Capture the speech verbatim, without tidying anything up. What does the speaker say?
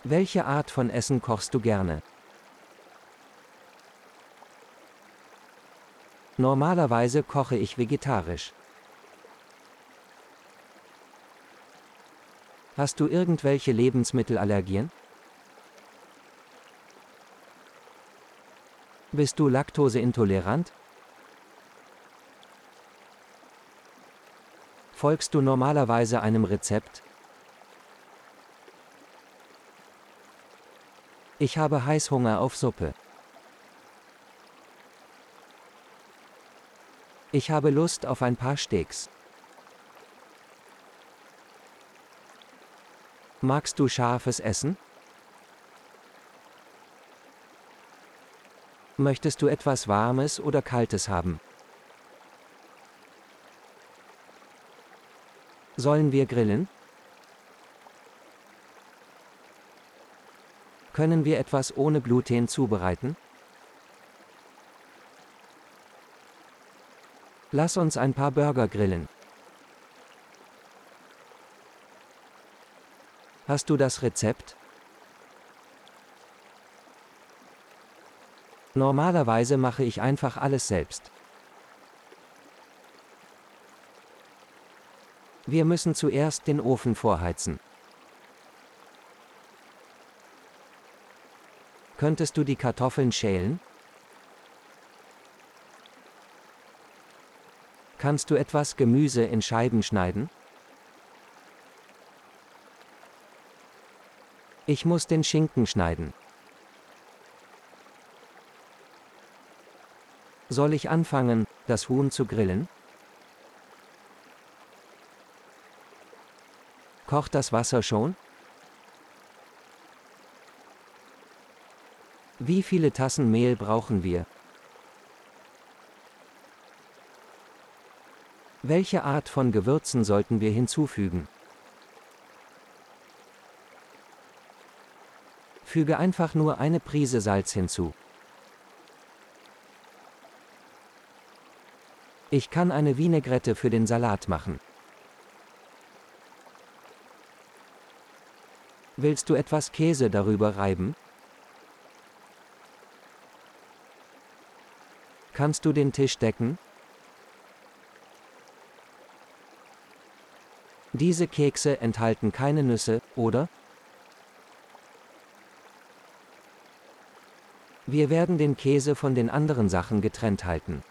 Welche Art von Essen kochst du gerne? Normalerweise koche ich vegetarisch. Hast du irgendwelche Lebensmittelallergien? Bist du laktoseintolerant? Folgst du normalerweise einem Rezept? Ich habe Heißhunger auf Suppe. Ich habe Lust auf ein paar Steaks. Magst du scharfes Essen? Möchtest du etwas Warmes oder Kaltes haben? Sollen wir grillen? Können wir etwas ohne Gluten zubereiten? Lass uns ein paar Burger grillen. Hast du das Rezept? Normalerweise mache ich einfach alles selbst. Wir müssen zuerst den Ofen vorheizen. Könntest du die Kartoffeln schälen? Kannst du etwas Gemüse in Scheiben schneiden? Ich muss den Schinken schneiden. Soll ich anfangen, das Huhn zu grillen? Kocht das Wasser schon? Wie viele Tassen Mehl brauchen wir? Welche Art von Gewürzen sollten wir hinzufügen? Füge einfach nur eine Prise Salz hinzu. Ich kann eine Vinaigrette für den Salat machen. Willst du etwas Käse darüber reiben? Kannst du den Tisch decken? Diese Kekse enthalten keine Nüsse, oder? Wir werden den Käse von den anderen Sachen getrennt halten.